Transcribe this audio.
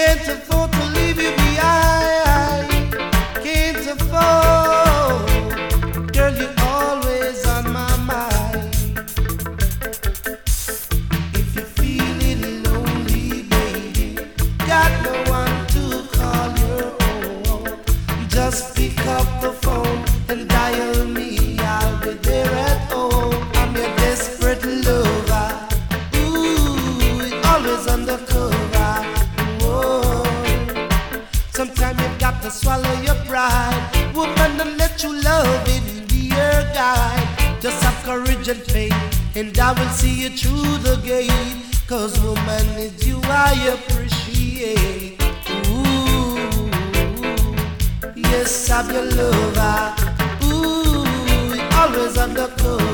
Can't afford to leave you behind. Can't afford. Girl, you're always on my mind. If you're feeling lonely, baby, got no one to call your own, just pick up the phone and dial me. I'll be there at home. I'm your desperate lover. Ooh, always undercover. Whoa. Sometimes you've got to swallow your pride, woman, and let you love it be your guide. Just have courage and faith, and I will see you through the gate. 'Cause woman, it's you I appreciate. Ooh, yes, I'm your lover. Ooh, always undercover.